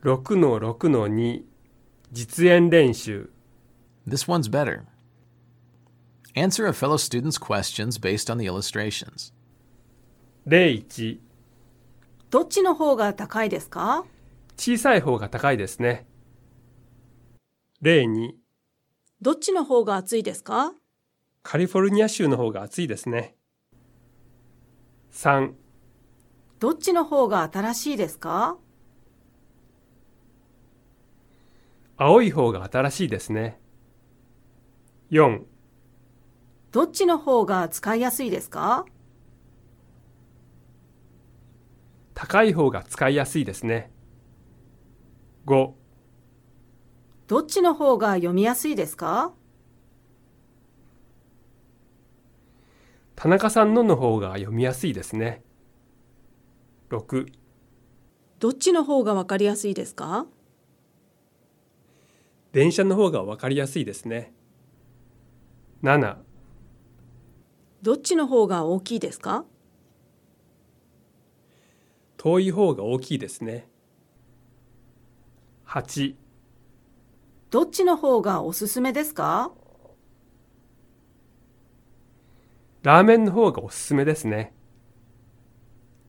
6-6-2 実演練習 This one's better. Answer a fellow student's questions based on the illustrations. 01 どっちの方が高いですか？ 小さい方が高いですね。02 どっちの方が暑いですか？ カリフォルニア州の方が暑いですね。3 どっちの方が新しいですか？ 青い方が新しいですね。4 どっちの方が使いやすいですか？ 高い方が使いやすいですね。5 どっちの方が読みやすいですか？ 田中さんの方が読みやすいですね。6 どっちの方がわかりやすいですか？ 電車の方がわかりやすいですね。7 どっちの方が大きいですか？ 遠い方が大きいですね。8 どっちの方がおすすめですか？ ラーメンの方がおすすめですね。